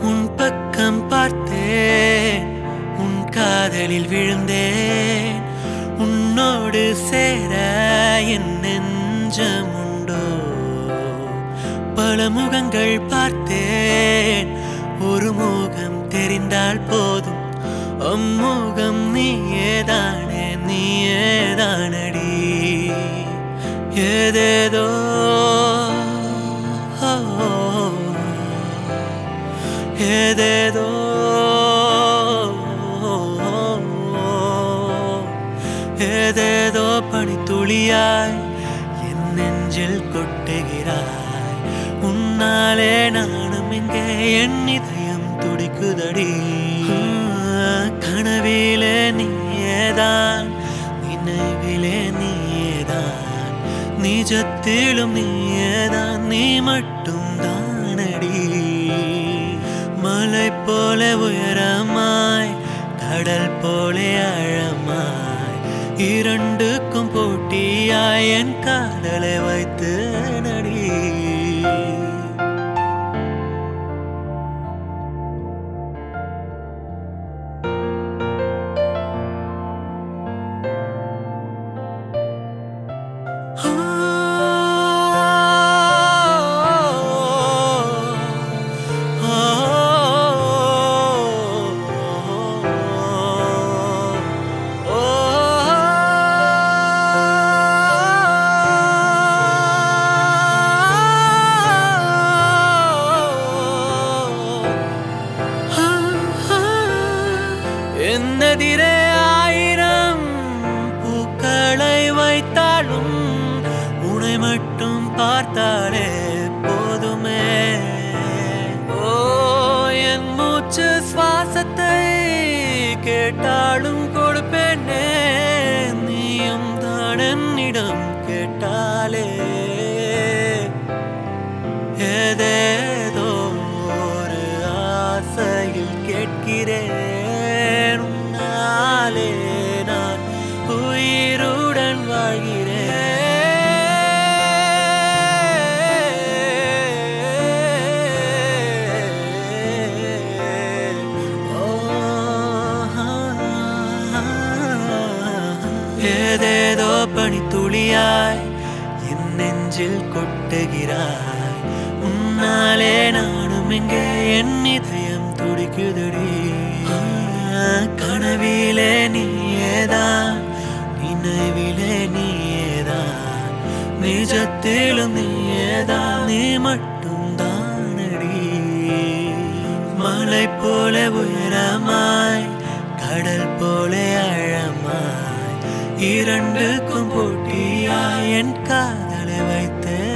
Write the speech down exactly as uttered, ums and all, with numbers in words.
உன் பக்கம் பார்த்தேன், உன் காதலில் விழுந்தேன். உன்னோடு சேர என் நெஞ்சமுண்டோ? பல முகங்கள் பார்த்தேன், ஒரு முகம் தெரிந்தால் போதும். அம்முகம் நீயேதானே, நீயேதானடி. ஏதேதோ ஏதேதோ ஏதேதோ பனித்துளியாய் என் நெஞ்சில் கொட்டுகிறாய். உன்னாலே நானும் இங்கே என் இதயம் துடிக்குதடி. கனவிலே நீயேதான், நினைவிலே நீயேதான், நிஜத்திலும் நீயேதான், நீ மட்டும் தானடி. மலை போல உயரமாய், கடல் போல ஆழமாய், இரண்டுக்கும் போட்டியாய் என் காதலை வைத்து நடி. என்னெதிரே ஆயிரம் பூக்களை வைத்தாலும் உன்னை மட்டும் பார்த்தாலே போதுமே. ஓ, என் மூச்சு சுவாசத்தை கேட்டாலும் கொடுப்பேனே, நீயும் தான் என்னிடம் கேட்டாலே. ஏதேதோ ஒரு ஆசையில் கேட்கிறேன், உன்னாலே நான் உயிருடன் வாழ்கிறேன். ஏதேதோ பனித்துளியாய் என் நெஞ்சில் கொட்டுகிறாய். உன்னாலே நானும் இங்கே என் இதயம் துடிக்குதடி. கனவிலே நீயேதான், நினைவிலே நீயேதான், நிஜத்திலும் நீயேதான், நீ மட்டும் தானடி. மலை போல உயரமாய், கடல் போல ஆழமாய், இரண்டுக்கும் போட்டியாய் என் காதலை வைத்தே